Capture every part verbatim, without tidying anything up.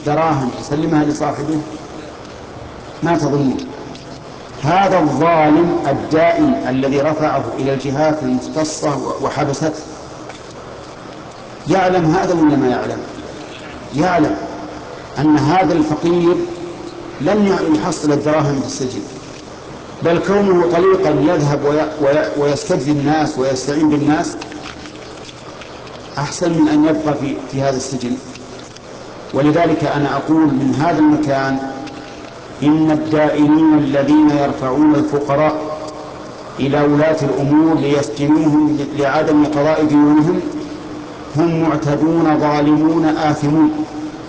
دراهم يسلمها لصاحبه؟ ما تظنون؟ هذا الظالم الدائم الذي رفعه إلى الجهات المختصة وحبسته يعلم هذا ولا ما يعلم؟ يعلم أن هذا الفقير لن يحصل الدراهم في السجن، بل كونه طليقا يذهب ويستجزي الناس ويستعين بالناس أحسن من أن يبقى في, في هذا السجن. ولذلك أنا أقول من هذا المكان إن الدائنين الذين يرفعون الفقراء إلى ولاة الأمور ليسجنوهم لعدم قضاء ديونهم هم معتدون ظالمون آثمون،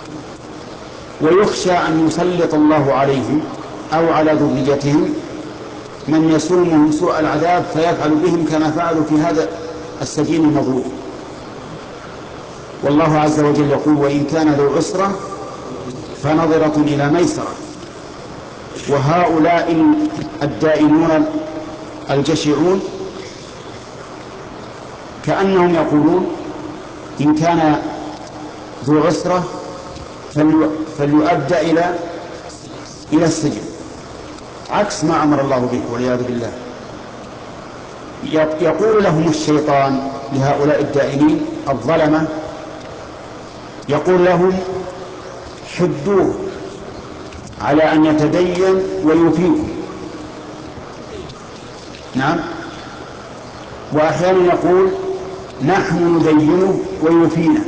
ويخشى أن يسلط الله عليهم أو على ذريتهم من يسومهم سوء العذاب فيفعل بهم كما فعلوا في هذا السجين المظلوم. والله عز وجل يقول: وإن كان ذو عسرة فنظرة إلى ميسرة. وهؤلاء الدائنون الجشعون كأنهم يقولون: إن كان ذو عسرة فليؤدى إلى إلى السجن، عكس ما أمر الله به والعياذ بالله. يقول لهم الشيطان لهؤلاء الدائنين الظلمة، يقول لهم: حدوه على أن يتدين ويفيكم. نعم. وأحيانا يقول: نحن ندينه ويوفينا.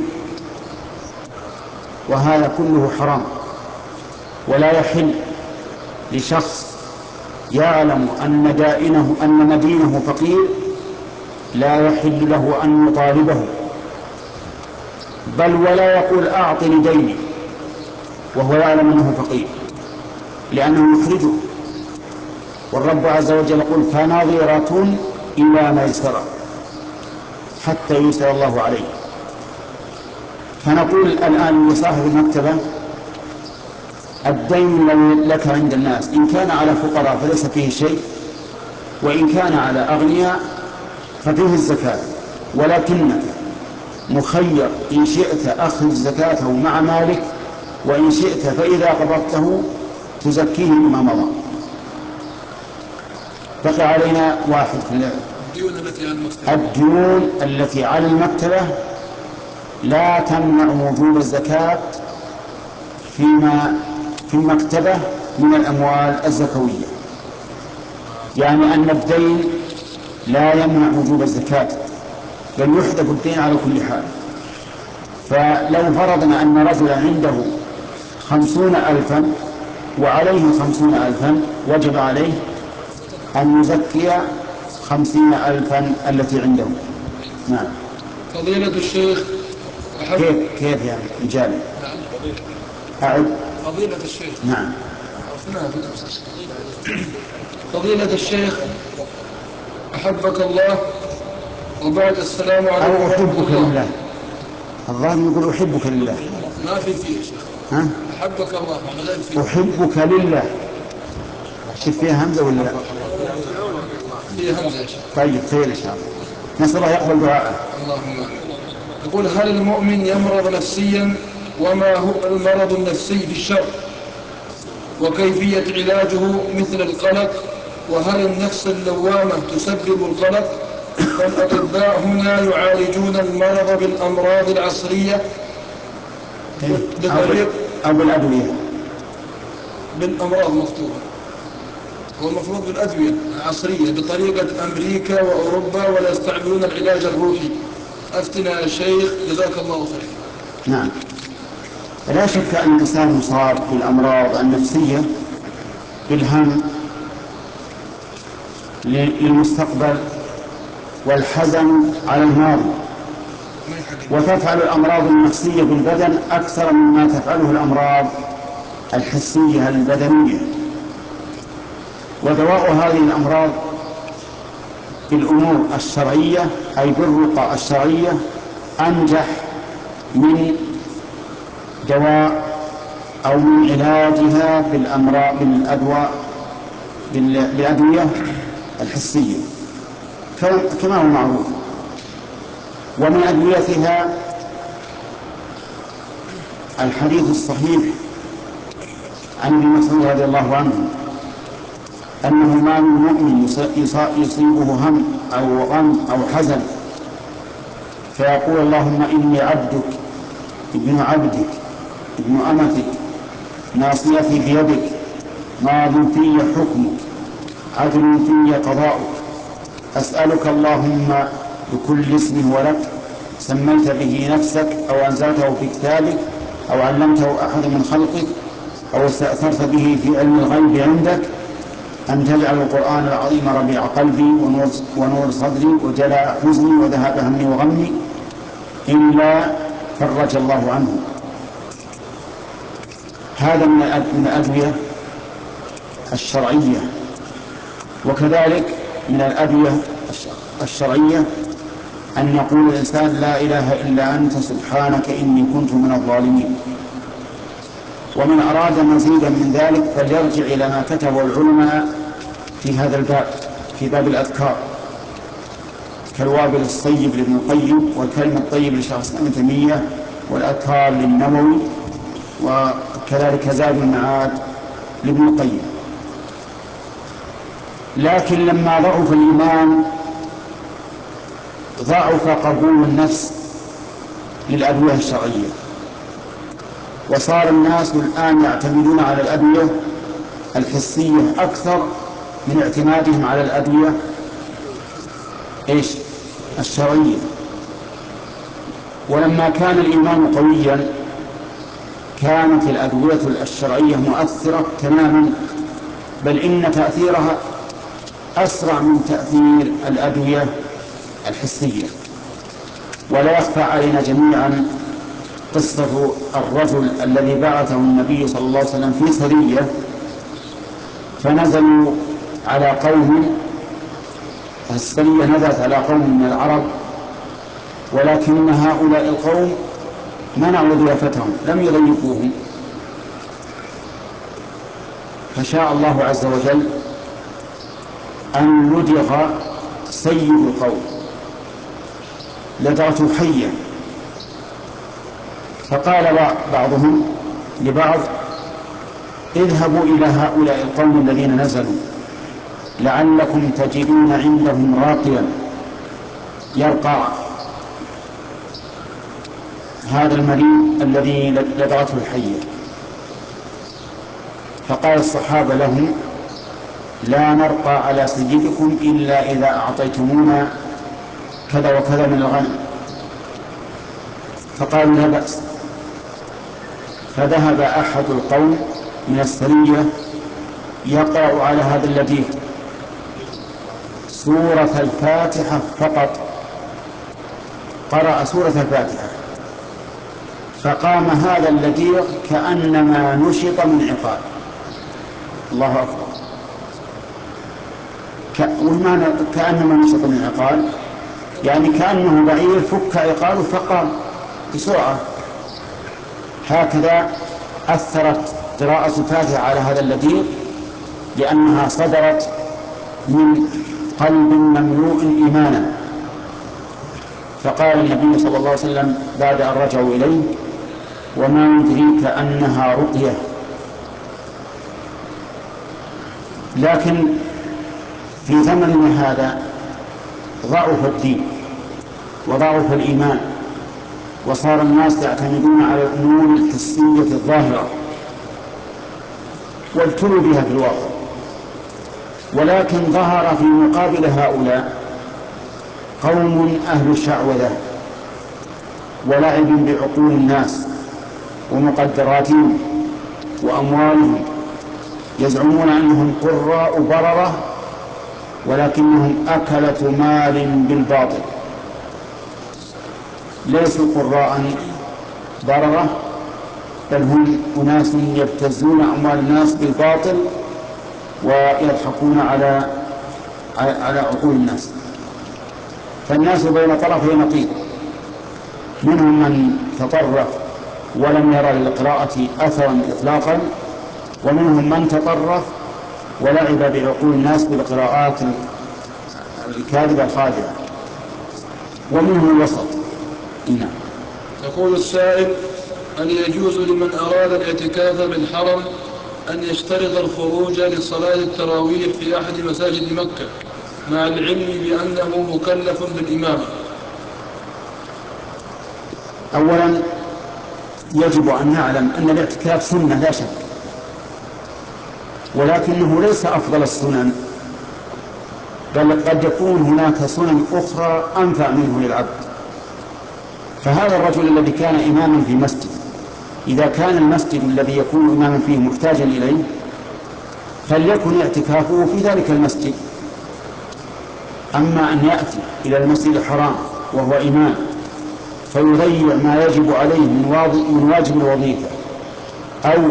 وهذا كله حرام، ولا يحل لشخص يعلم أن دائنه أن مدينه فقير لا يحل له أن يطالبه، بل ولا يقول: أعطني ديني وهو يعلم أنه فقير، لأنه يخرجه. والرب عز وجل يقول: فنظرة إلى ميسرة حتى ييسر الله عليه. فنقول الآن لصاحب المكتبة: الدين الذي لك عند الناس إن كان على فقراء فليس فيه شيء، وإن كان على أغنياء ففيه الزكاة، ولكنك مخير إن شئت أخذ زكاته مع مالك، وإن شئت فإذا قبضته تزكيه بما مضى. بقي علينا واحد في الديون التي على المكتبة. الديون التي على المكتبة لا تمنع وجوب الزكاة فيما في المكتبة من الأموال الزكوية، يعني أن الدين لا يمنع وجوب الزكاة، بل يحذف الدين على كل حال. فلو فرضنا أن رجلا عنده خمسون ألفا وعليه خمسون ألفا وجب عليه أن يزكي خمسين ألفا التي عنده. نعم. فضيلة الشيخ كيف كيف يعني رجال؟ نعم. أعد. فضيلة الشيخ. نعم. فضيلة الشيخ أحبك الله، وبعد السلام عليكم. أو أحبك لله. الظاهر يقول أحبك لله. ما في فيه يا شيخ. ها؟ أحبك الله ما غير فيه. أحبك لله. شوف فيها همزة ولا لا؟ فيه همزة يا شيخ. طيب خير إن شاء الله. نسأل الله يقبل دعاءه. اللهم. يقول: هل المؤمن يمرض نفسيا؟ وما هو المرض النفسي في الشرع؟ وكيفية علاجه مثل القلق؟ وهل النفس اللوامة تسبب القلق؟ فالأطباء هنا يعالجون المرض بالأمراض العصرية بطريق أو بالأدوية. بالأمراض مكتوبة، هو المفروض بالأدوية العصرية بطريقة أمريكا وأوروبا، ولا يستعملون العلاج الروحي. أفتنا يا شيخ جزاك الله خير. نعم. لا شك أن الإنسان مصاب بالأمراض النفسية بالهم للمستقبل والحزن على الماضي، وتفعل الأمراض النفسية بالبدن أكثر مما تفعله الأمراض الحسية البدنية. ودواء هذه الأمراض بالأمور الشرعية أي بالرقى الشرعية أنجح من دواء أو من علاجها بالأمراض بالأدواء بالأدوية الحسية كما هو معروف. ومن أدويتها الحديث الصحيح عن ابن مسعود رضي الله عنه أنه ما من مؤمن يصيبه هم أو غم أو حزن فيقول اللهم إني عبدك ابن عبدك ابن أمتك ناصيتي بيدك ماض في حكمك عدل في قضاؤك أسألك اللهم بكل اسم ولك سميت به نفسك أو أنزلته في كتابك أو علمته أحد من خلقك أو استأثرت به في علم الغيب عندك أن تجعل القرآن العظيم ربيع قلبي ونور, ونور صدري وجلاء حزني وذهاب همي وغمي إلا فرج الله عنه. هذا من الأدوية الشرعية. وكذلك من الأدوية الشرعية أن يقول الإنسان لا إله إلا أنت سبحانك إني كنت من الظالمين. ومن أراد مزيدا من ذلك فليرجع إلى ما كتبه العلماء في هذا الباب في باب الأذكار كالوابل الصيب لابن القيم والكلم الطيب لشيخ الإسلام ابن تيمية والأذكار للنووي وكذلك زاد المعاد لابن القيم. لكن لما ضعف الإيمان ضعف قبول النفس للأدوية الشرعية وصار الناس الآن يعتمدون على الأدوية الحسية أكثر من اعتمادهم على الأدوية إيش الشرعية. ولما كان الإيمان قويا كانت الأدوية الشرعية مؤثرة تماما، بل إن تأثيرها أسرع من تأثير الأدوية الحسية. ولا يخفى علينا جميعا قصة الرجل الذي بعثه النبي صلى الله عليه وسلم في سرية فنزلوا على قوم، السرية نزلت على قوم من العرب ولكن هؤلاء القوم منعوا ضيافتهم لم يضيفوهم، فشاء الله عز وجل أن لدغ سيد القوم لدغته حية، فقال بعضهم لبعض اذهبوا إلى هؤلاء القوم الذين نزلوا لعلكم تجدون عندهم راقيا يرقى هذا المريض الذي لدغته الحية. فقال الصحابة لهم لا نرقى على سيدكم إلا إذا أعطيتمونا كذا وكذا من الغنم. فقالوا لا بأس. فذهب أحد القوم من السرية يقرأ على هذا اللديغ سورة الفاتحة فقط، قرأ سورة الفاتحة فقام هذا اللديغ كأنما نشط من عقال. الله أكبر. ومعنى كأنما نشط من عقال يعني كأنه بعير فك عقاله فقام بسرعة. هكذا أثرت قراءة الفاتحة على هذا اللديغ لأنها صدرت من قلب مملوء إيمانا. فقال النبي صلى الله عليه وسلم بعد أن رجعوا إليه وما يدريك أنها رقية. لكن في زمننا هذا ضعف الدين وضعف الإيمان وصار الناس يعتمدون على الأمور الحسية الظاهرة وابتلوا بها في الواقع. ولكن ظهر في مقابل هؤلاء قوم أهل شعوذة ولعب بعقول الناس ومقدراتهم وأموالهم، يزعمون أنهم قراء بررة ولكنهم أكلة مال بالباطل، ليسوا قراء بررة بل هم أناس يبتزون أموال الناس بالباطل ويضحكون على على عقول الناس. فالناس بين طرفي نقيض، منهم من تطرف ولم يرى للقراءة أثرا إطلاقا، ومنهم من تطرف ولعب بعقول الناس بالقراءات الكاذبة الخادعة، ومنهم الوسط. نعم. يقول السائل هل يجوز لمن أراد الاعتكاف بالحرم أن يشترط الخروج لصلاة التراويح في أحد مساجد مكة مع العلم بأنه مكلف بالإمامة؟ أولا يجب أن نعلم أن الاعتكاف سنة لا شك، ولكنه ليس أفضل السنن، بل قد يكون هناك سنن أخرى أنفع منه للعبد. فهذا الرجل الذي كان إماما في مسجد، إذا كان المسجد الذي يكون إماما فيه محتاجا إليه فليكن اعتكافه في ذلك المسجد. أما أن يأتي إلى المسجد الحرام وهو إمام فيضيع ما يجب عليه من واجب الوظيفة، أو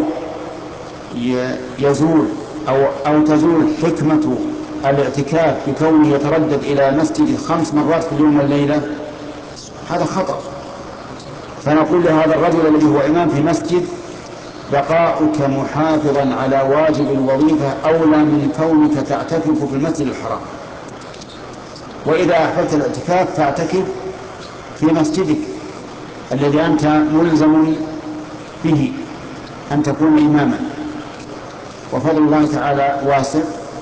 يزول أو, أو تزول حكمة الاعتكاف بكونه يتردد إلى مسجد خمس مرات في اليوم والليلة، هذا خطأ. فنقول لهذا الرجل الذي هو إمام في مسجد: بقاؤك محافظا على واجب الوظيفة أولى من كونك تعتكف في المسجد الحرام. وإذا أحببت الاعتكاف فاعتكف في مسجدك الذي أنت ملزم به أن تكون إماما، وفضل الله تعالى واسع.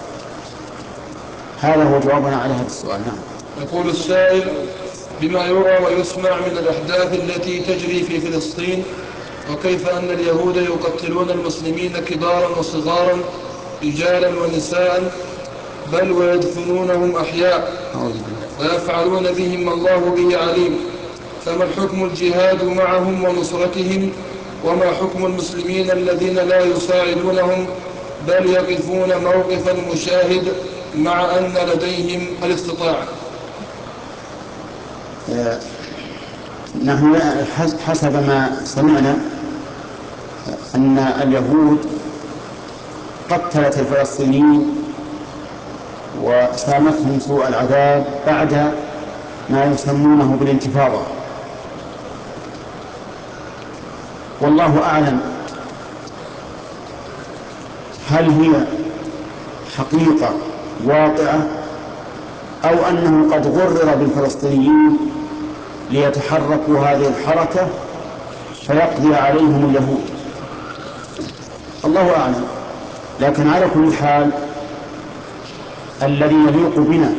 هذا هو جوابنا على هذا السؤال. نعم. يقول السائل: بما يرى ويسمع من الأحداث التي تجري في فلسطين، وكيف أن اليهود يقتلون المسلمين كبارا وصغارا رجالا ونساء، بل ويدفنونهم أحياء ويفعلون بهم ما الله به عليم، فما الحكم الجهاد معهم ونصرتهم؟ وما حكم المسلمين الذين لا يساعدونهم بل يقفون موقف المشاهد مع أن لديهم الاستطاعة؟ نحن حسب ما سمعنا أن اليهود قتلت الفلسطينيين وسامتهم سوء العذاب بعد ما يسمونه بالانتفاضة. والله أعلم هل هي حقيقة واقعة أو أنه قد غرر بالفلسطينيين ليتحركوا هذه الحركة فيقضي عليهم اليهود، الله أعلم. لكن على كل حال الذي يليق بنا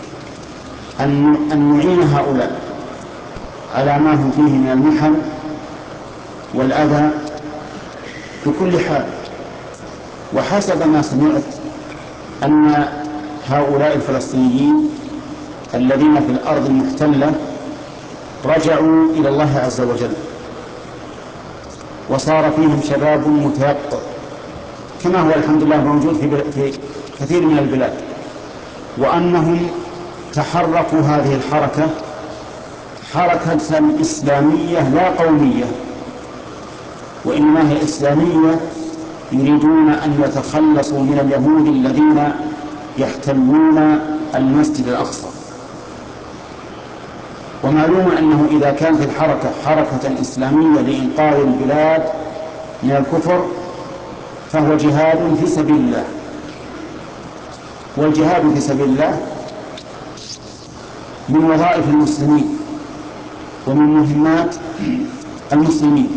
أن نعين هؤلاء على ما هم فيه من المحن والأذى بكل حال. وحسب ما سمعت أن هؤلاء الفلسطينيين الذين في الأرض المحتلة رجعوا إلى الله عز وجل، وصار فيهم شباب متيقظ كما هو الحمد لله موجود في كثير من البلاد، وأنهم تحركوا هذه الحركة حركة إسلامية لا قومية، وإنما هي إسلامية، يريدون أن يتخلصوا من اليهود الذين يحتلون المسجد الأقصى. ومعلوم أنه إذا كانت الحركة حركة إسلامية لإنقاذ البلاد من الكفر فهو جهاد في سبيل الله، والجهاد في سبيل الله من وظائف المسلمين ومن مهمات المسلمين،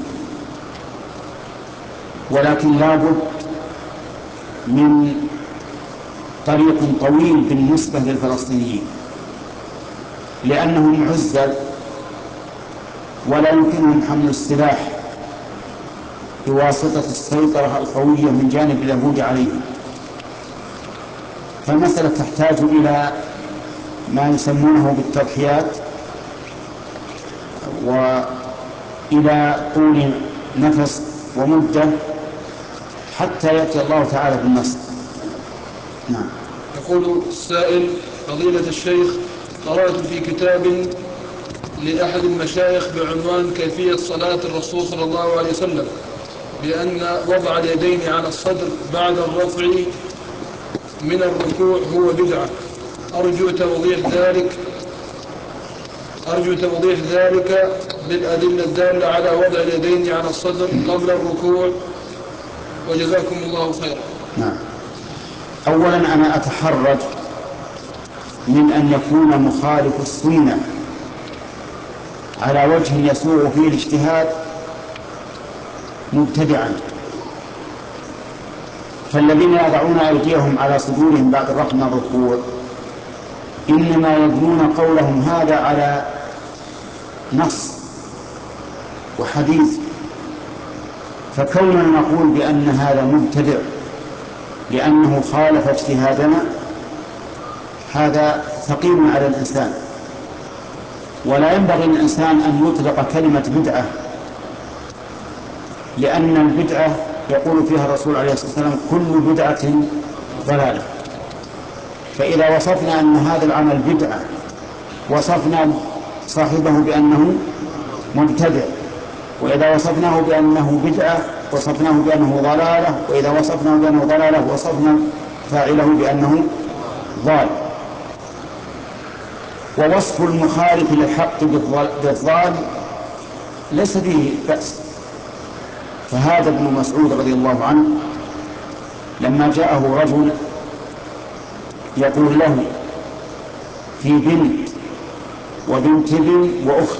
ولكن لا بد من طريق طويل بالنسبة للفلسطينيين، لأنهم عزل ولا يمكنهم حمل السلاح بواسطة السيطرة القوية من جانب اليهود عليهم. فالمسألة تحتاج إلى ما يسمونه بالتضحيات وإلى طول نفس ومدة حتى يأتي الله تعالى بالنصر. نعم. يقول السائل: فضيلة الشيخ، قرأت في كتاب لأحد المشايخ بعنوان كيفية صلاة الرسول صلى الله عليه وسلم بأن وضع اليدين على الصدر بعد الرفع من الركوع هو بدعة، أرجو توضيح ذلك أرجو توضيح ذلك بالأدلة الدالة على وضع اليدين على الصدر قبل الركوع، وجزاكم الله خيرا. نعم. أولا أنا أتحرج من أن يكون مخالف السنة على وجه يسوغ فيه الاجتهاد مبتدعا. فالذين يضعون أيديهم على صدورهم بعد الرفع من الركوع إنما يبنون قولهم هذا على نص وحديث، فكوننا نقول بأن هذا مبتدع لأنه خالف اجتهادنا هذا ثقيل على الإنسان، ولا ينبغي للإنسان أن يطلق كلمة بدعة، لأن البدعة يقول فيها الرسول عليه الصلاة والسلام كل بدعة ضلالة. فإذا وصفنا أن هذا العمل بدعة وصفنا صاحبه بأنه مبتدع، وإذا وصفناه بأنه بدعة وصفناه بأنه ضلالة، وإذا وصفناه بأنه ضلالة وصفنا فاعله بأنه ضال. ووصف المخالف للحق بالضال ليس فيه بأس. فهذا ابن مسعود رضي الله عنه لما جاءه رجل يقول له في بنت وبنت ابن وأخت،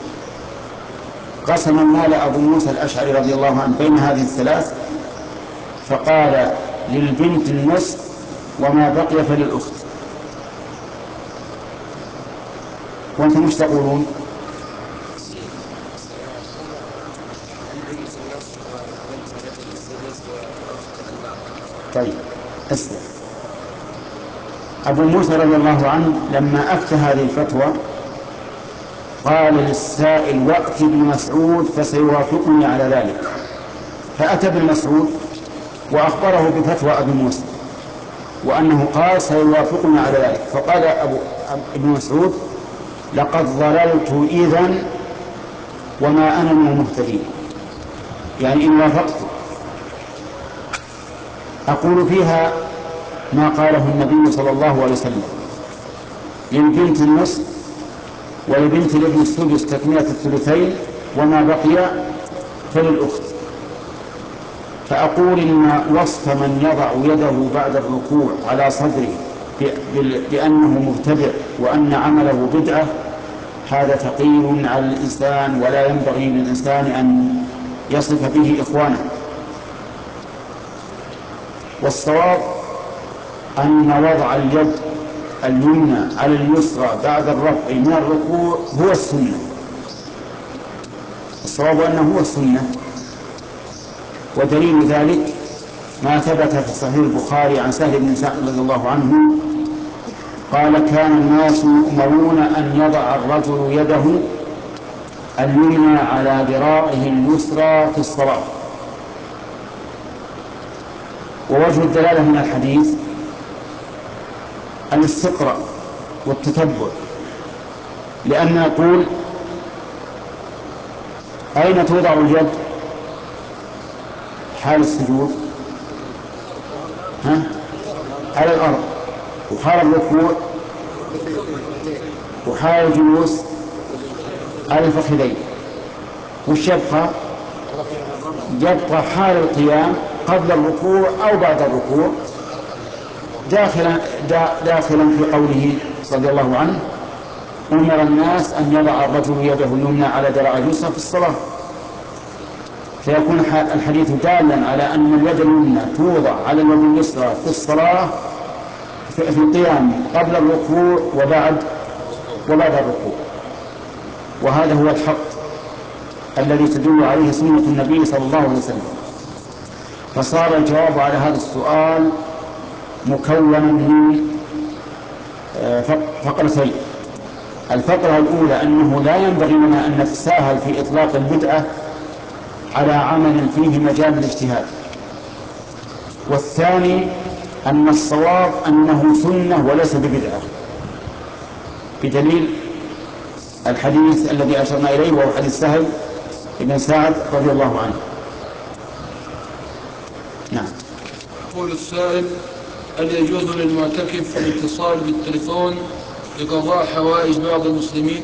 قسم المال أبو موسى الأشعري رضي الله عنه بين هذه الثلاث، فقال للبنت النصف وما بقي فللأخت. وأنتم مش تقولون؟ طيب اسمع، أبو موسى رضي الله عنه لما أفتى هذه الفتوى قال للسائل وأت ابن مسعود فسيوافقني على ذلك، فأتى ابن مسعود وأخبره بفتوى أبي موسى وأنه قال سيوافقني على ذلك، فقال أبو ابن مسعود لقد ضللت إذن وما أنا من المهتدين، يعني إن وافقت. أقول فيها ما قاله النبي صلى الله عليه وسلم للبنت النصف ولبنت الابن السدس تكملة الثلثين وما بقي فللأخت. فأقول إن وصف من يضع يده بعد الركوع على صدره بأنه مبتدع وأن عمله بدعة هذا ثقيل على الإنسان، ولا ينبغي للإنسان أن يصف به إخوانه. والصواب أن وضع اليد اليمنى على اليسرى بعد الرفع من الركوع هو السنة. الصواب أنه هو السنة، ودليل ذلك ما ثبت في صحيح البخاري عن سهل بن سعد رضي الله عنه قال كان الناس يؤمرون أن يضع الرجل يده اليمنى على ذراعه اليسرى في الصلاة. ووجه الدلالة من الحديث الاستقراء والتتبع، لأن نقول أين توضع اليد حال السجود؟ ها؟ على الأرض، وحال الركوع وحال الجلوس على الفخذين، وش يبقى؟ يبقى حال القيام قبل الركوع أو بعد الركوع، داخلا داخلا في قوله رضي الله عنه أمر الناس أن يضع الرجل يده اليمنى على ذراعه اليسرى في الصلاة. فيكون الحديث دالا على أن اليد اليمنى توضع على اليد اليسرى في الصلاة في القيام قبل الركوع وبعد وبعد الركوع، وهذا هو الحق الذي تدل عليه سنة النبي صلى الله عليه وسلم. فصار الجواب على هذا السؤال مكونا من فقرتين. الفقرة الأولى أنه لا ينبغي لنا أن نتساهل في إطلاق البدعة على عمل فيه مجال الاجتهاد. والثاني أن الصواب أنه سنة وليس ببدعة، بدليل الحديث الذي أشرنا إليه وهو حديث سهل بن سعد رضي الله عنه. نعم. يقول السائل هل يجوز للمعتكف الاتصال بالتليفون لقضاء حوائج بعض المسلمين؟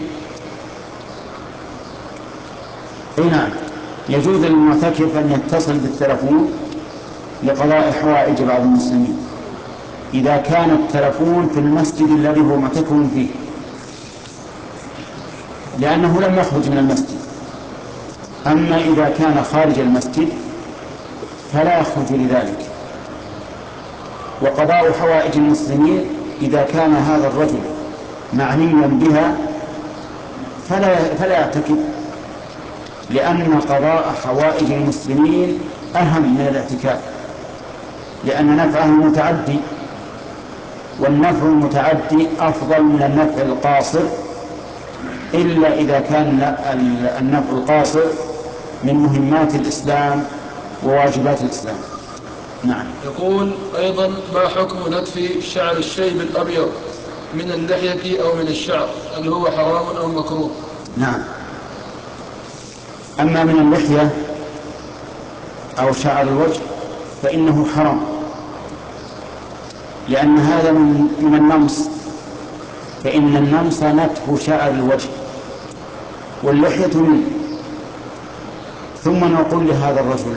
اي نعم، يجوز للمعتكف أن يتصل بالتلفون لقضاء حوائج بعض المسلمين إذا كان التلفون في المسجد الذي هو معتكف فيه، لأنه لم يخرج من المسجد. أما إذا كان خارج المسجد فلا يخرج لذلك. وقضاء حوائج المسلمين إذا كان هذا الرجل معنيا بها فلا فلا يعتكف، لأن قضاء حوائج المسلمين أهم من الاعتكاف، لأن نفعه متعدي، والنفع المتعدي أفضل من النفع القاصر، إلا إذا كان النفع القاصر من مهمات الإسلام وواجبات الإسلام. نعم. يقول أيضا: ما حكم نتف شعر الشيب الأبيض من اللحية أو من الشعر؟ هل هو حرام أو مكروه؟ نعم. أما من اللحية أو شعر الوجه فإنه حرام، لأن هذا من, من النمص، فإن النمص نتف شعر الوجه واللحية منه. ثم نقول لهذا الرجل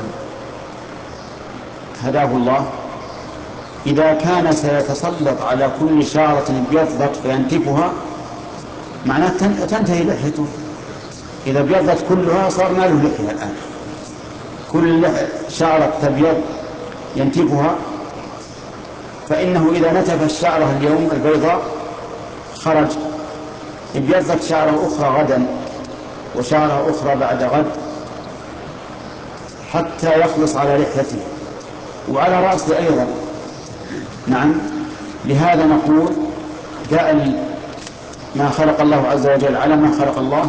هداه الله: إذا كان سيتسلط على كل شعرة ابيضت فينتفها معناه تنتهي لحيته. إذا ابيضت كلها صار ما له لحية الآن، كل شعرة تبيض ينتفها، فإنه إذا نتف الشعرة اليوم البيضاء خرج، ابيضت شعرة أخرى غدا وشعرة أخرى بعد غد حتى يخلص على لحيته وعلى رأسه أيضا. نعم. لهذا نقول جاء ما خلق الله عز وجل على ما خلق الله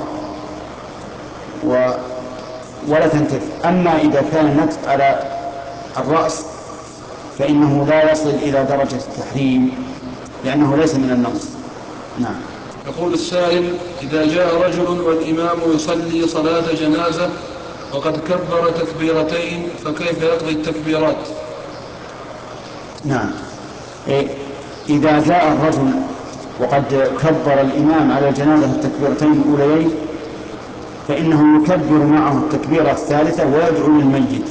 و ولا تنتف. أما إذا كان النتف على الرأس فإنه لا يصل إلى درجة التحريم، لأنه ليس من النقص. نعم. يقول السائل: إذا جاء رجل والإمام يصلي صلاة جنازة وقد كبر تكبيرتين فكيف يقضي التكبيرات؟ نعم. إذا جاء الرجل وقد كبر الإمام على الجنازة التكبيرتين الأوليين فإنه يكبر معه التكبيرة الثالثة ويدعو للميت.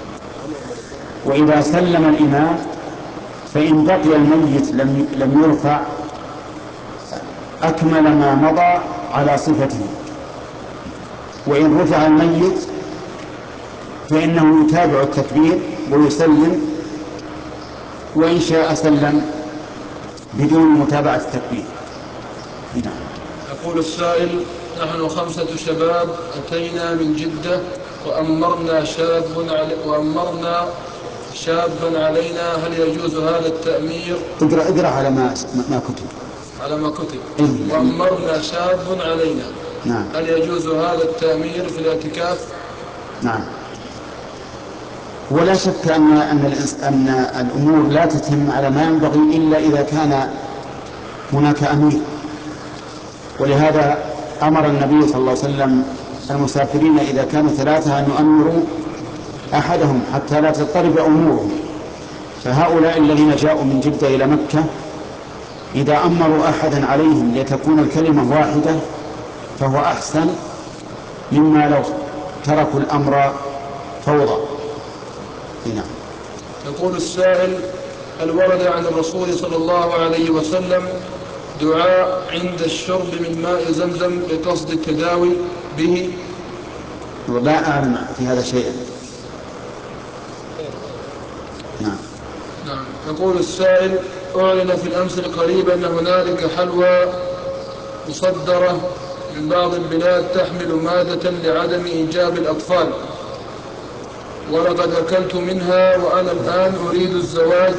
وإذا سلم الإمام فإن بقي الميت لم لم يرفع أكمل ما مضى على صفته، وإن رفع الميت فإنه يتابع التكبير ويسلم، وإن شاء سلم بدون متابعة التكبير. يقول السائل: نحن خمسة شباب أتينا من جدة وأمرنا شاب علي وأمرنا شابا علينا، هل يجوز هذا التأمير؟ اقرأ اقرأ على ما ما كتب. على ما كتب. إيه؟ وأمرنا شاب علينا. نعم. هل يجوز هذا التأمير في الاعتكاف؟ نعم. ولا شك أن أن أن الأمور لا تتم على ما ينبغي إلا إذا كان هناك أمير، ولهذا أمر النبي صلى الله عليه وسلم المسافرين إذا كانوا ثلاثة أن يؤمروا أحدهم حتى لا تضطرب أمورهم. فهؤلاء الذين جاءوا من جدة إلى مكة إذا أمروا أحدا عليهم لتكون الكلمة واحدة فهو أحسن مما لو تركوا الأمر فوضى. نعم. يقول السائل: هل ورد عن الرسول صلى الله عليه وسلم دعاء عند الشرب من ماء زمزم بقصد التداوي به؟ لا أعلم في هذا شيء. نعم. نعم. يقول السائل: أعلن في الأمس القريب أن هنالك حلوى مصدرة من بعض البلاد تحمل مادة لعدم إنجاب الأطفال، ولقد أكلت منها وأنا الآن أريد الزواج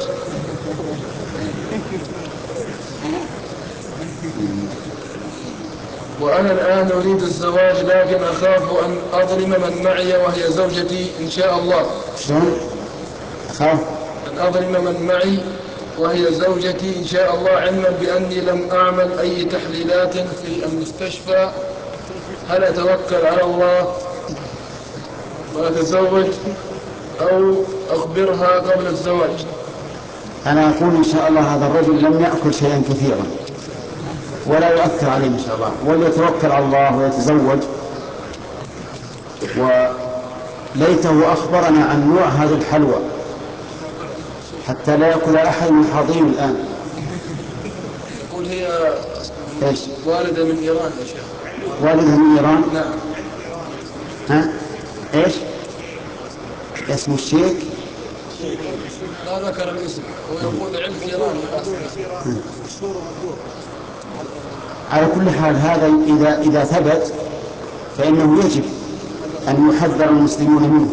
وأنا الآن أريد الزواج لكن أخاف أن أظلم من معي وهي زوجتي إن شاء الله. شلون؟ أخاف أن أظلم من معي وهي زوجتي إن شاء الله، علما بأني لم أعمل أي تحليلات في المستشفى. هل أتوكل على الله وأتزوج أو أخبرها قبل الزواج؟ أنا أقول إن شاء الله هذا الرجل لم يأكل شيئا كثيرا ولا يؤثر عليه إن شاء الله، وليتوكل على الله ويتزوج، وليته أخبرنا عن نوع هذه الحلوى حتى لا يأكل أحد من الحاضرين الآن. يقول هي إيش؟ والدة من إيران يا شيخ. والدة من إيران؟ نعم. ها؟ إيش؟ اسم الشيخ لا ذكر الاسم ويقول علم فيران. على كل حال هذا إذا إذا ثبت فإنه يجب أن يحذر المسلمون منه،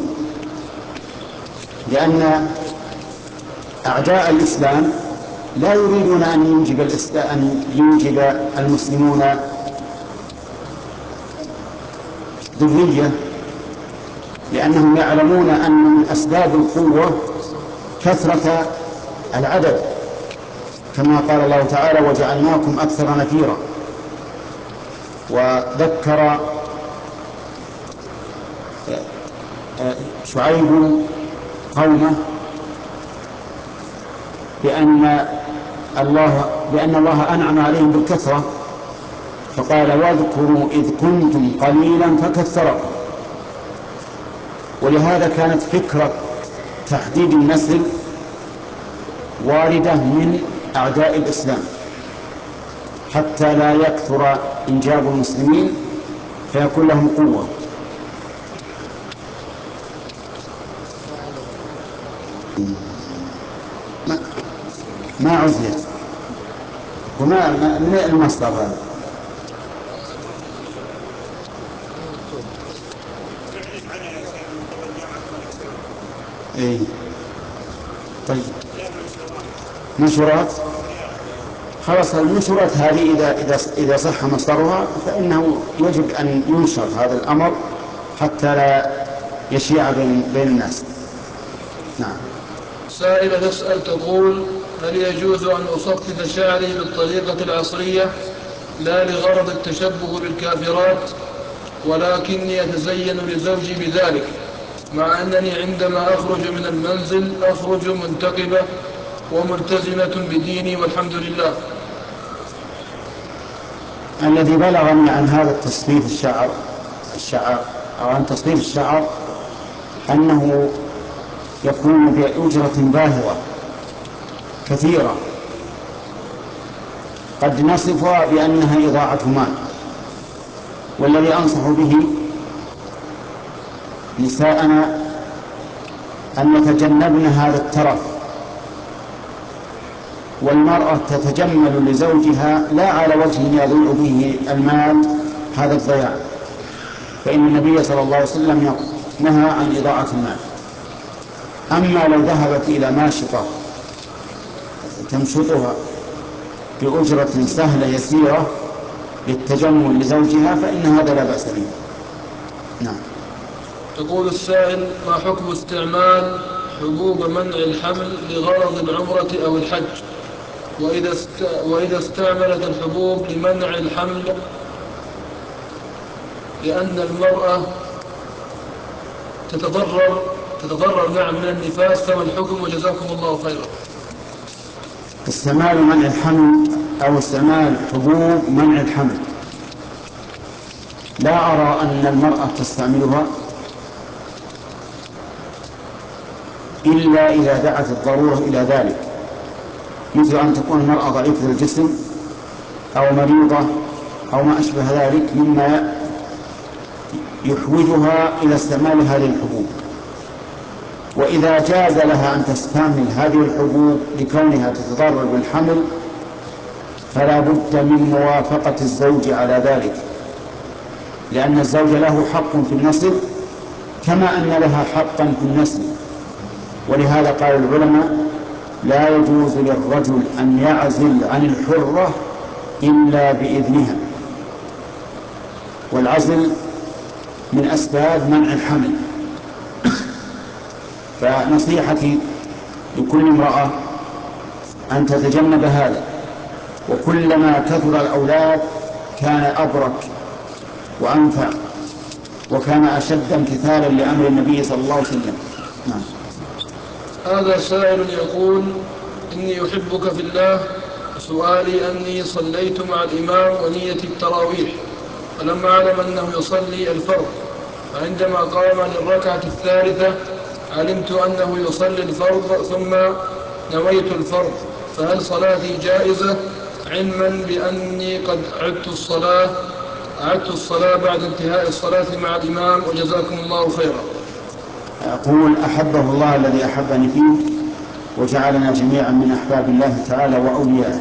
لأن أعداء الإسلام لا يريدون أن ينجب أن ينجب المسلمون ذرية، لأنهم يعلمون أن من أسباب القوة كثرة العدد، كما قال الله تعالى: وجعلناكم أكثر نفيرا. وذكر شعيب قومه بأن الله بأن الله أنعم عليهم بالكثرة، فقال: واذكروا إذ كنتم قليلا فكثركم. ولهذا كانت فكرة تحديد النسل واردة من أعداء الإسلام حتى لا يكثر إنجاب المسلمين فيكون لهم قوة. ما, ما عزلت وما من المصدر هذا. إيه. طيب منشورات، خلاص المنشورات هذه إذا إذا إذا صح مصدرها فإنه يجب أن ينشر هذا الأمر حتى لا يشيع بين بين الناس. نعم. سائلة تسأل تقول: هل يجوز أن أصفف شعري بالطريقة العصرية لا لغرض التشبه بالكافرات، ولكني أتزين لزوجي بذلك، مع أنني عندما أخرج من المنزل أخرج منتقبة وملتزمة بديني والحمد لله؟ الذي بلغني عن هذا التصفيف الشعر الشعر أو عن تصفيف الشعر أنه يكون بأجرة باهظة كثيرة، قد نصفها بأنها إضاعة مال. والذي أنصح به نساءنا أن يتجنبن هذا الترف، والمرأة تتجمل لزوجها لا على وجه يضيع به المال هذا الضياع، فإن النبي صلى الله عليه وسلم نهى عن إضاعة المال. أما لو ذهبت إلى ماشطة تمشطها بأجرة سهلة يسيرة للتجمل لزوجها فإن هذا لا بأس به. نعم. يقول السائل: ما حكم استعمال حبوب منع الحمل لغرض العمرة أو الحج، وإذا است... وإذا استعملت الحبوب لمنع الحمل لأن المرأة تتضرر تتضرر نعم من النفاس، فما الحكم؟ وجزاكم الله خيرا. استعمال منع الحمل أو استعمال حبوب منع الحمل لا أرى أن المرأة تستعملها إلا إذا دعت الضرورة إلى ذلك، مثل أن تكون المرأة ضعيفة الجسم أو مريضة أو ما أشبه ذلك مما يحوجها إلى استعمال هذه الحبوب. وإذا جاز لها أن تستعمل هذه الحبوب لكونها تتضرر بالحمل فلا بد من موافقة الزوج على ذلك، لأن الزوج له حق في النسل كما أن لها حقا في النسل. ولهذا قال العلماء: لا يجوز للرجل أن يعزل عن الحرة إلا بإذنها، والعزل من أسباب منع الحمل. فنصيحتي لكل امرأة أن تتجنب هذا، وكلما كثر الأولاد كان أبرك وأنفع وكان أشد امتثالا لأمر النبي صلى الله عليه وسلم. نعم. هذا سائل يقول: إني أحبك في الله، سؤالي أني صليت مع الإمام ونيتي التراويح فلم أعلم أنه يصلي الفرض، فعندما قام للركعة الثالثة علمت أنه يصلي الفرض ثم نويت الفرض، فهل صلاتي جائزة علما بأني قد عدت الصلاة أعدت الصلاة بعد انتهاء الصلاة مع الإمام وجزاكم الله خيرا. أقول أحبه الله الذي أحبني فيه وجعلنا جميعا من أحباب الله تعالى وأوليائه.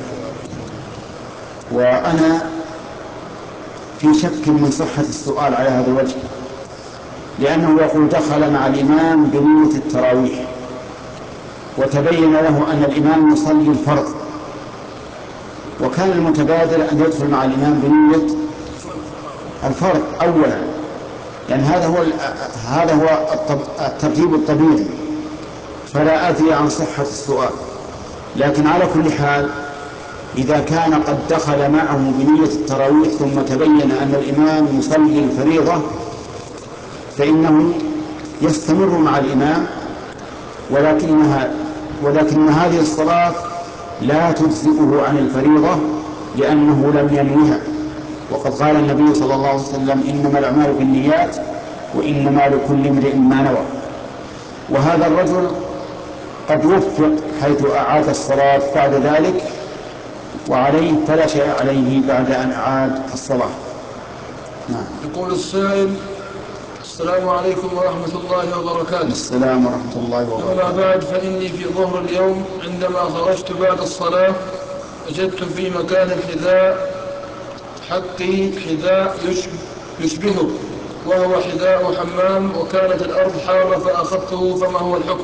وأنا في شك من صحة السؤال على هذا الوجه، لأنه يقول دخل مع الإمام بنية التراويح وتبين له أن الإمام يصلي الفرض، وكان المتبادر أن يدخل مع الإمام بنية الفرض أولا، لأن هذا هو هذا هو الترتيب الطبيعي، فلا أدري عن صحة السؤال. لكن على كل حال إذا كان قد دخل معه بنية التراويح ثم تبين أن الإمام يصلي الفريضة فإنه يستمر مع الإمام، ولكنها ولكن هذه الصلاة لا تجزئه عن الفريضة لأنه لم ينويها، وقد قال النبي صلى الله عليه وسلم إنما الأعمال بالنيات وإنما لكل امرئ ما نوى. وهذا الرجل قد وفق حيث أعاد الصلاة بعد ذلك، وعليه فلا شيء عليه بعد أن أعاد الصلاة. نعم. يقول السائل: السلام عليكم ورحمة الله وبركاته. السلام ورحمة الله وبركاته. أما بعد، فإني في ظهر اليوم عندما خرجت بعد الصلاة وجدت في مكان الحذاء حقي حذاء يشبهه وهو حذاء حمام، وكانت الأرض حارة فأخذته، فما هو الحكم؟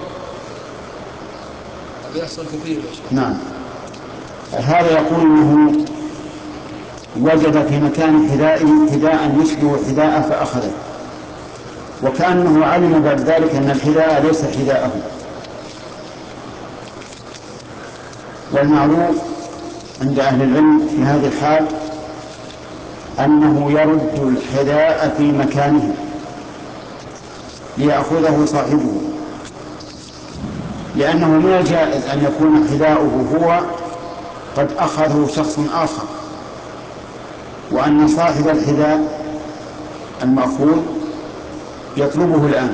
هذا يحصل كثير يا شيخ. نعم، هذا يقول أنه وجد في مكان حذاء حذاء يشبه حذاء فأخذه، وكأنه علم بعد ذلك أن الحذاء ليس حذاءه. والمعروف عند أهل العلم في هذه الحال أنه يرد الحذاء في مكانه ليأخذه صاحبه، لأنه من الجائز أن يكون حذاؤه هو قد أخذه شخص آخر، وأن صاحب الحذاء المأخوذ يطلبه الآن.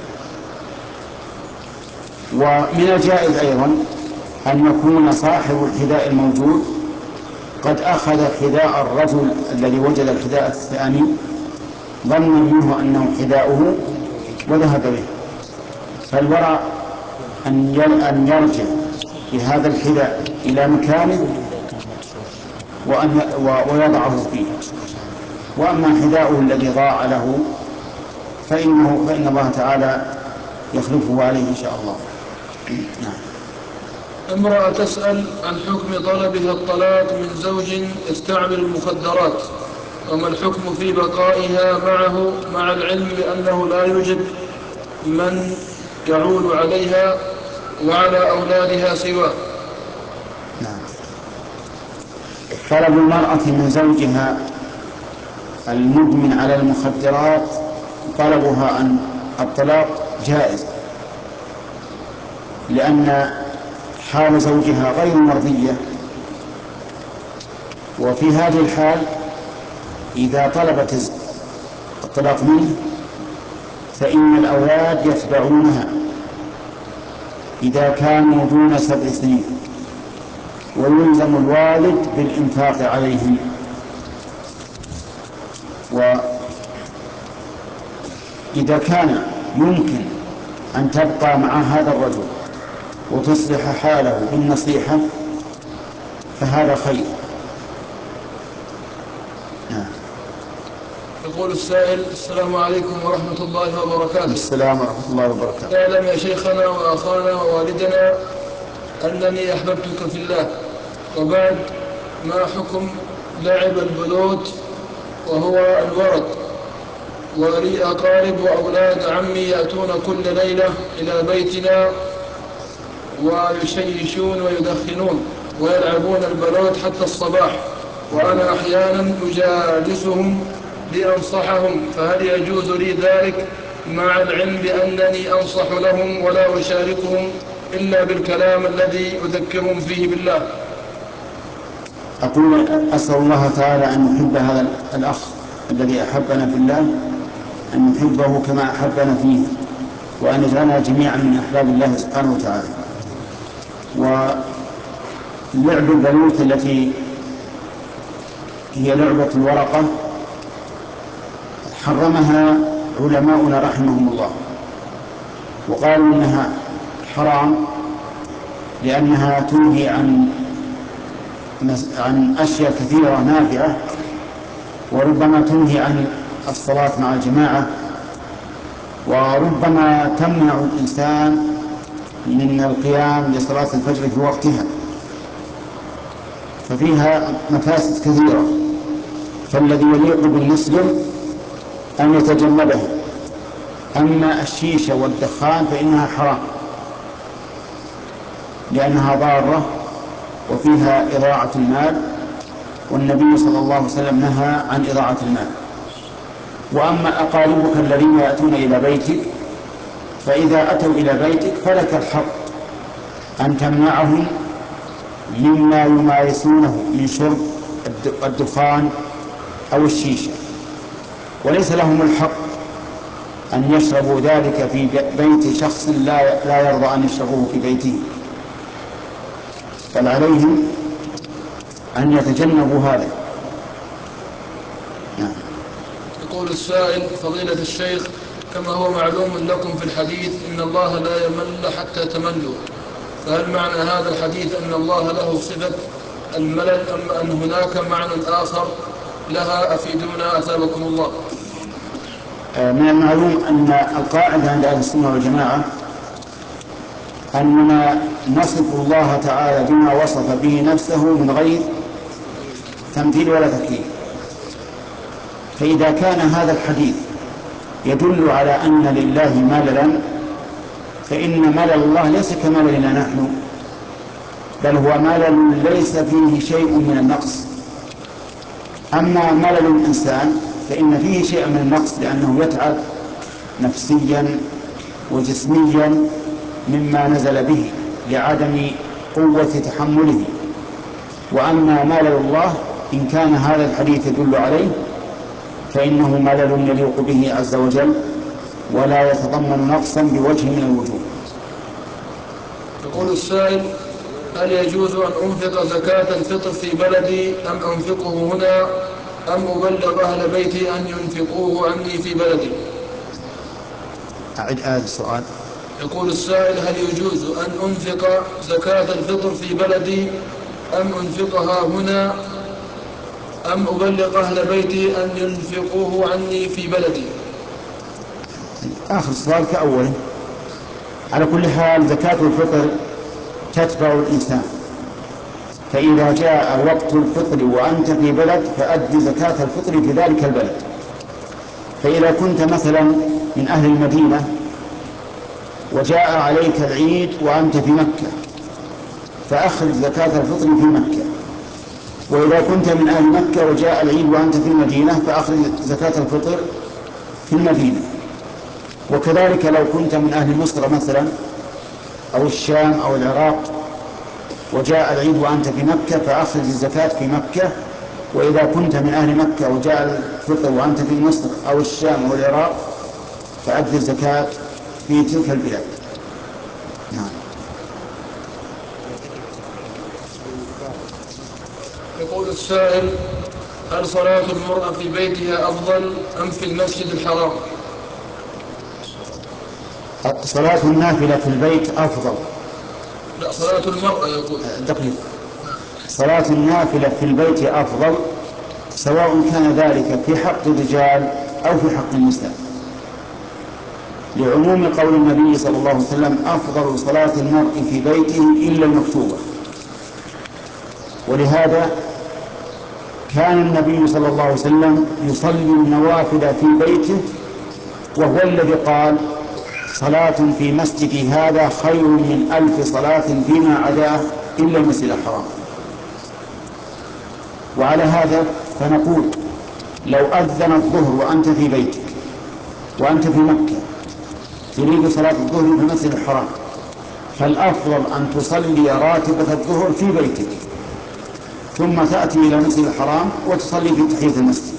ومن الجائز أيضا أن يكون صاحب الحذاء الموجود قد أخذ حذاء الرجل الذي وجد الحذاء الثاني ظنا منه أنه حذاؤه وذهب به، فالورع أن يرجع بهذا الحذاء إلى مكانه وأن ويضعه فيه. وأما حذاؤه الذي ضاع له فإنه فإن الله تعالى يخلفه عليه إن شاء الله. نعم. امرأة تسأل عن حكم طلبها الطلاق من زوج يستعمل المخدرات، وما الحكم في بقائها معه مع العلم بأنه لا يوجد من يعول عليها وعلى أولادها سواه. نعم. طلب المرأة من زوجها المدمن على المخدرات طلبها عن الطلاق جائز، لأن حال زوجها غير مرضية، وفي هذه الحال إذا طلبت الطلاق منه فإن الأولاد يتبعونها إذا كانوا دون سبع سنين، ويلزم الوالد بالإنفاق عليهم. وإذا كان يمكن أن تبقى مع هذا الرجل وتصلح حاله بالنصيحة فهذا خير. نعم. يقول السائل: السلام عليكم ورحمة الله وبركاته. السلام ورحمة الله وبركاته. اعلم يا شيخنا وأخانا ووالدنا أنني أحببتك في الله، وبعد ما حكم لعب البلوت وهو الورق، ولي أقارب وأولاد عمي يأتون كل ليلة إلى بيتنا ويشيشون ويدخنون ويلعبون البلوت حتى الصباح، وأنا أحيانا أجالسهم لأنصحهم، فهل يجوز لي ذلك مع العلم بأنني أنصح لهم ولا أشاركهم إلا بالكلام الذي أذكرهم فيه بالله؟ أقول أسأل الله تعالى أن يحب هذا الأخ الذي أحبنا في الله، أن يحبه كما أحبنا فيه، وأن يجعلنا جميعا من أحباب الله سبحانه وتعالى. ولعب البلوت التي هي لعبة الورقة حرمها علماؤنا رحمهم الله، وقالوا إنها حرام لأنها تنهي عن عن أشياء كثيرة نافعة، وربما تنهي عن الصلاة مع الجماعة، وربما تمنع الإنسان من القيام لصلاة الفجر في وقتها، ففيها مفاسد كثيرة. فالذي يليق بالمسلم أن يتجنبه. أما الشيشة والدخان فإنها حرام لأنها ضارة وفيها إضاعة المال، والنبي صلى الله عليه وسلم نهى عن إضاعة المال. وأما أقاربك الذين يأتون إلى بيتك فإذا أتوا إلى بيتك فلك الحق أن تمنعهم مما يمارسونه من شرب الدخان أو الشيشة، وليس لهم الحق أن يشربوا ذلك في بيت شخص لا لا يرضى أن يشربوه في بيته، بل عليهم أن يتجنبوا هذا. نعم. يقول السائل: فضيلة الشيخ، كما هو معلوم لكم في الحديث إن الله لا يمل حتى تملوا، فهل معنى هذا الحديث أن الله له صفة الملل أم أن هناك معنى آخر لها؟ أفيدونا أثابكم الله. من المعلوم أن القاعدة عند أهل السنة والجماعة أننا نصف الله تعالى بما وصف به نفسه من غير تمثيل ولا تكييف. فإذا كان هذا الحديث يدل على أن لله مللا فإن ملل الله ليس كمللنا نحن، بل هو ملل ليس فيه شيء من النقص. أما ملل الإنسان فإن فيه شيء من النقص لأنه يتعب نفسيا وجسميا مما نزل به لعدم قوة تحمله. وأما ملل الله إن كان هذا الحديث يدل عليه فإنه ملل يليق به عز وجل ولا يتضمن نقصا بوجه من الوجوه. يقول السائل: هل يجوز أن أنفق زكاة الفطر في بلدي أم أنفقه هنا أم أبلغ أهل بيتي أن ينفقوه عني في بلدي؟ أعد هذا السؤال. يقول السائل: هل يجوز أن أنفق زكاة الفطر في بلدي أم أنفقها هنا أم أبلغ أهل بيتي أن ينفقوه عني في بلدي؟ آخر سؤال كأوله. على كل حال زكاة الفطر تتبع الإنسان، فإذا جاء وقت الفطر وأنت في بلد فأدي زكاة الفطر في ذلك البلد. فإذا كنت مثلا من أهل المدينة وجاء عليك العيد وأنت في مكة فأخرج زكاة الفطر في مكة، وإذا كنت من أهل مكة وجاء العيد وأنت في المدينة فأخرج زكاة الفطر في المدينة. وكذلك لو كنت من أهل مصر مثلا أو الشام أو العراق وجاء العيد وأنت في مكة فأخرج الزكاة في مكة، وإذا كنت من أهل مكة وجاء الفطر وأنت في مصر أو الشام أو العراق فأدي الزكاة في تلك البلاد. نعم. يقول السائل: هل صلاة المرأة في بيتها أفضل أم في المسجد الحرام؟ صلاة النافلة في البيت أفضل. لا، صلاة المرأة يقول. دقيق. صلاة النافلة في البيت أفضل سواء كان ذلك في حق الرجال أو في حق النساء، لعموم قول النبي صلى الله عليه وسلم: أفضل صلاة المرء في بيته إلا المكتوبة. ولهذا كان النبي صلى الله عليه وسلم يصلي النوافل في بيته، وهو الذي قال: صلاة في مسجدي هذا خير من ألف صلاة فيما عداه إلا المسجد الحرام. وعلى هذا فنقول: لو أذن الظهر وأنت في بيتك وأنت في مكة تريد صلاة الظهر في المسجد الحرام، فالأفضل أن تصلي راتبة الظهر في بيتك ثم تأتي إلى المسجد الحرام وتصلي في تحية المسجد.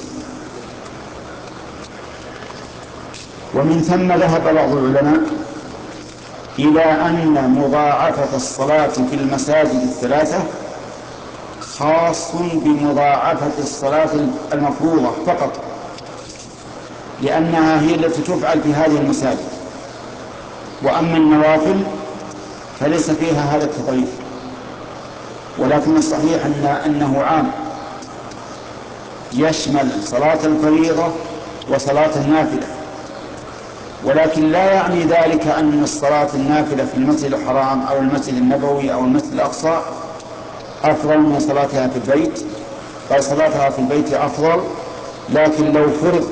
ومن ثم ذهب بعض العلماء إلى أن مضاعفة الصلاة في المساجد الثلاثة خاص بمضاعفة الصلاة المفروضة فقط، لأنها هي التي تفعل في هذه المساجد. وأما النوافل فليس فيها هذا التضعيف، ولكن الصحيح أن أنه عام يشمل صلاة الفريضة وصلاة النافلة، ولكن لا يعني ذلك أن الصلاة النافلة في المسجد الحرام أو المسجد النبوي أو المسجد الأقصى أفضل من صلاتها في البيت، بل صلاتها في البيت أفضل. لكن لو فرض،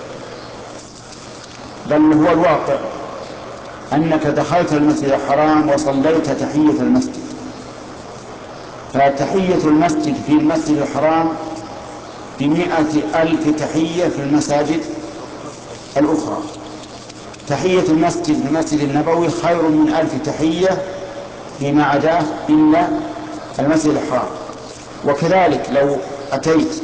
بل هو الواقع، أنك دخلت المسجد الحرام وصليت تحية المسجد، فتحية المسجد في المسجد الحرام بمئة ألف تحية في المساجد الأخرى. تحية المسجد في المسجد النبوي خير من ألف تحية فيما عداه إلا المسجد الحرام. وكذلك لو أتيت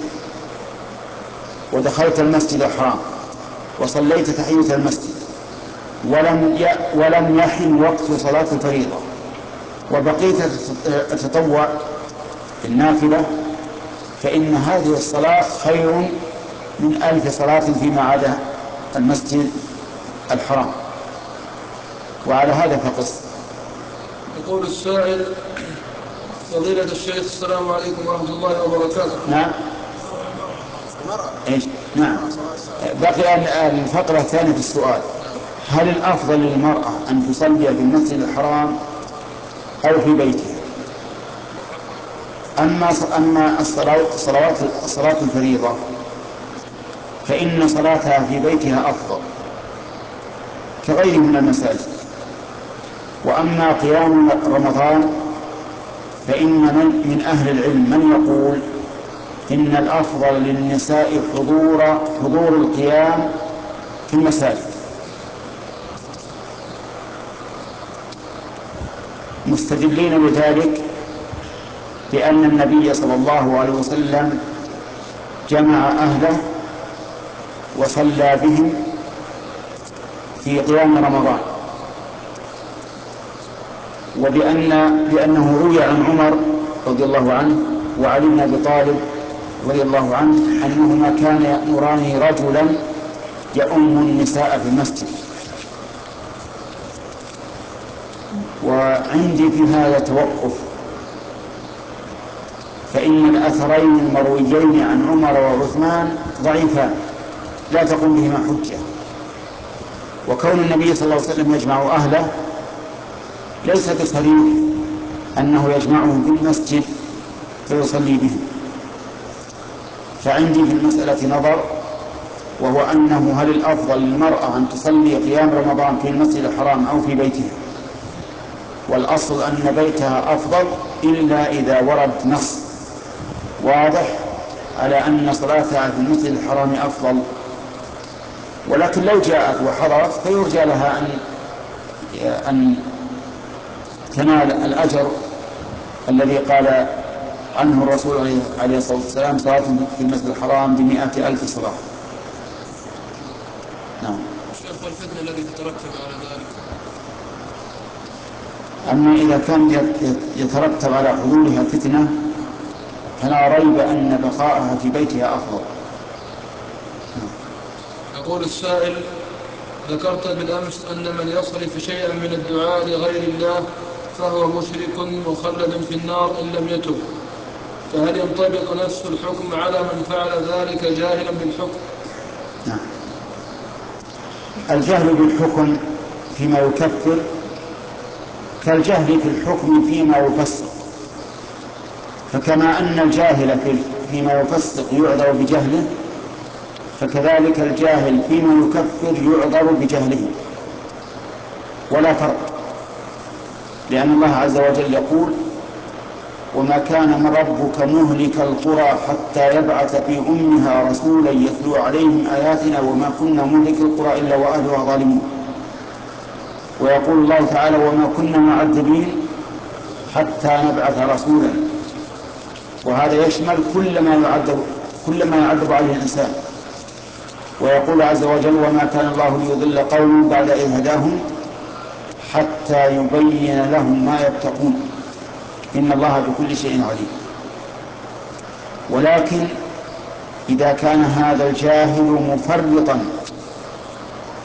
ودخلت المسجد الحرام وصليت تحية المسجد ولم ولم يحن وقت صلاة الفريضة وبقيت تتطوع بالنافلة، فإن هذه الصلاة خير من ألف صلاة فيما عدا المسجد الحرام. وعلى هذا فقس. يقول السائل: فضيلة الشيخ، السلام عليكم ورحمة الله وبركاته. نعم. إيش؟ نعم. بقي الفقرة الثانية في السؤال: هل الأفضل للمرأة أن تصلي في المسجد الحرام أو في بيتها؟ أما أما الصلوات الصلاة الفريضة فإن صلاتها في بيتها أفضل كغيره من المساجد. وأما قيام رمضان فإن من, من أهل العلم من يقول إن الأفضل للنساء حضور حضور القيام في المساجد، مستدلين بذلك بأن النبي صلى الله عليه وسلم جمع أهله وصلى بهم في قيام رمضان، وبأن لأنه روي عن عمر رضي الله عنه وعلي بن أبي طالب رضي الله عنه أنهما كان يأمران رجلا يؤم النساء في المسجد. وعندي في هذا توقف، فإن الأثرين المرويين عن عمر وعثمان ضعيفان لا تقوم بهما حجة، وكون النبي صلى الله عليه وسلم يجمع أهله ليس بصريح أنه يجمعهم في المسجد فيصلي بهم. فعندي في المسألة نظر، وهو أنه هل الأفضل للمرأة أن تصلي قيام رمضان في المسجد الحرام أو في بيتها؟ والأصل أن بيتها أفضل، إلا إذا ورد نص واضح على أن صلاتها في المسجد الحرام أفضل. ولكن لو جاءت وحضرت فيرجى لها أن أن تنال الأجر الذي قال عنه الرسول عليه الصلاة والسلام: صلاة في المسجد الحرام بمئة ألف صلاة. نعم. الشيخ، والفتنة التي تترتب على ذلك؟ أما إذا كان يترتب على حضورها فتنة فلا ريب أن بقاءها في بيتها أفضل. يقول السائل: ذكرت بالأمس أن من يصرف شيئا من الدعاء لغير الله فهو مشرك مخلد في النار إن لم يتب، فهل ينطبق نفس الحكم على من فعل ذلك جاهلا بالحكم؟ نعم. الجهل بالحكم فيما يكفر كالجهل في الحكم فيما يفسق، فكما أن الجاهل فيما يفسق يعذر بجهله، فكذلك الجاهل فيما يكفر يعذر بجهله، ولا فرق، لأن الله عز وجل يقول: وما كان ربك مهلك القرى حتى يبعث في أمها رسولا يتلو عليهم آياتنا وما كنا مهلك القرى إلا وأهلها ظالمون. ويقول الله تعالى: وما كنا معذبين حتى نبعث رسولا. وهذا يشمل كل ما يعذب كل ما يعذب عليه الإنسان. ويقول عز وجل: وما كان الله ليضل قوما بعد إذ هداهم حتى يبين لهم ما يتقون إن الله بكل شيء عليم. ولكن إذا كان هذا الجاهل مفرطا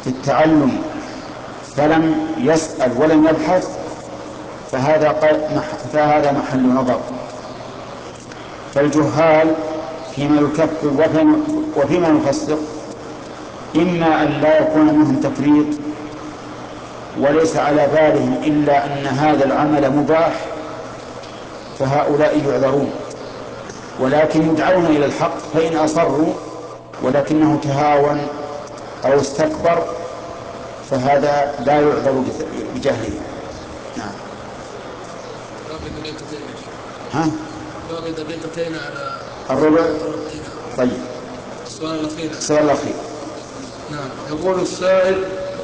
في التعلم فلم يسأل ولم يبحث فهذا فهذا محل نظر. فالجهال فيما يكفر وفيما يفسق إما أن لا يكون منهم تفريط وليس على بالهم إلا أن هذا العمل مباح فهؤلاء يعذرون، ولكن يدعون إلى الحق فإن أصروا ولكنه تهاون أو استكبر فهذا لا يعذر بجهله. نعم. ها؟ باقي دقيقتين على الربع. طيب. السؤال الأخير. السؤال الأخير. نعم. يقول السائل: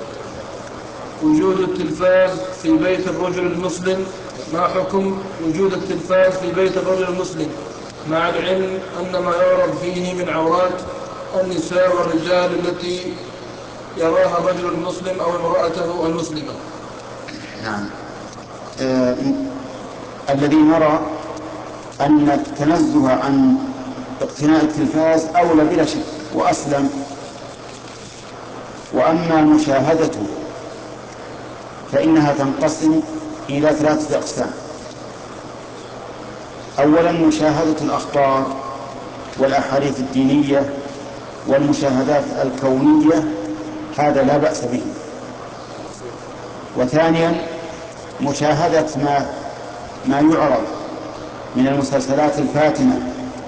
وجود التلفاز في بيت الرجل المسلم، ما حكم وجود التلفاز في بيت الرجل المسلم مع العلم أن ما يعرض فيه من عورات النساء والرجال التي يراها الرجل المسلم أو امرأته المسلمة؟ نعم. آه الذي نرى أن التنزه عن اقتناء التلفاز أولى بلا شك وأسلم، وأما مشاهدته فإنها تنقسم إلى ثلاثة أقسام. أولا مشاهدة الأخبار والأحاديث الدينية والمشاهدات الكونية، هذا لا بأس به. وثانيا مشاهدة ما ما يعرض من المسلسلات الفاتنة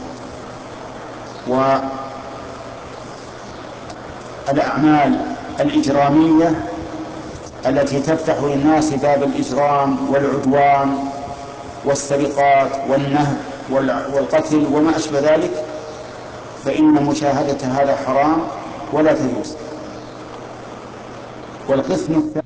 والأعمال الإجرامية التي تفتح للناس باب الإجرام والعدوان والسرقات والنهب والقتل وما أشبه ذلك، فإن مشاهدة هذا حرام ولا تجوز. والقسم الثاني